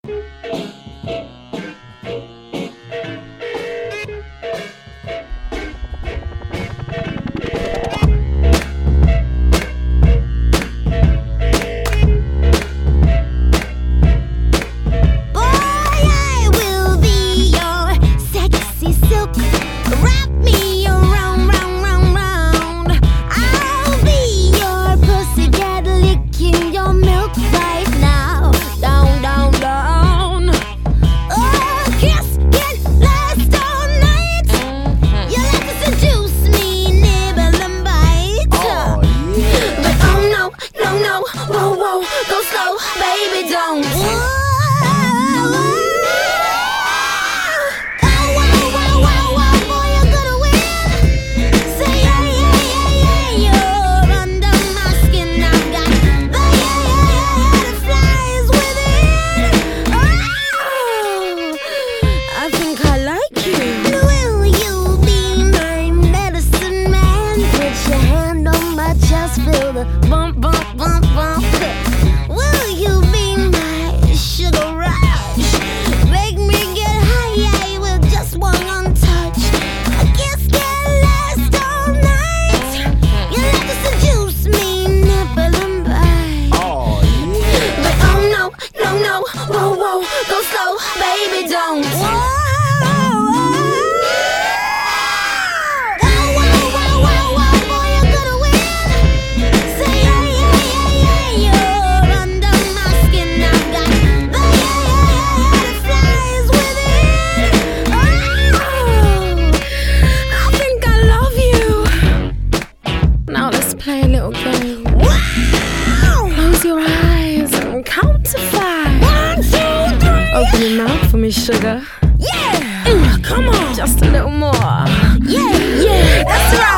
Whoa, whoa, go slow, baby, don't. Feel the bump, bump, bump, bump. Will you be my sugar rush? Make me get high with just one touch. I guess can last all night. You like to seduce me, nipple and bite. Oh yeah. But oh no, no, no, whoa, whoa, go slow, baby, don't. Whoa. Play a little game. Wow! Close your eyes and count to 5. 1, 2, 3. Open your mouth for me, sugar. Yeah! Come on. Just a little more. Yeah! That's right.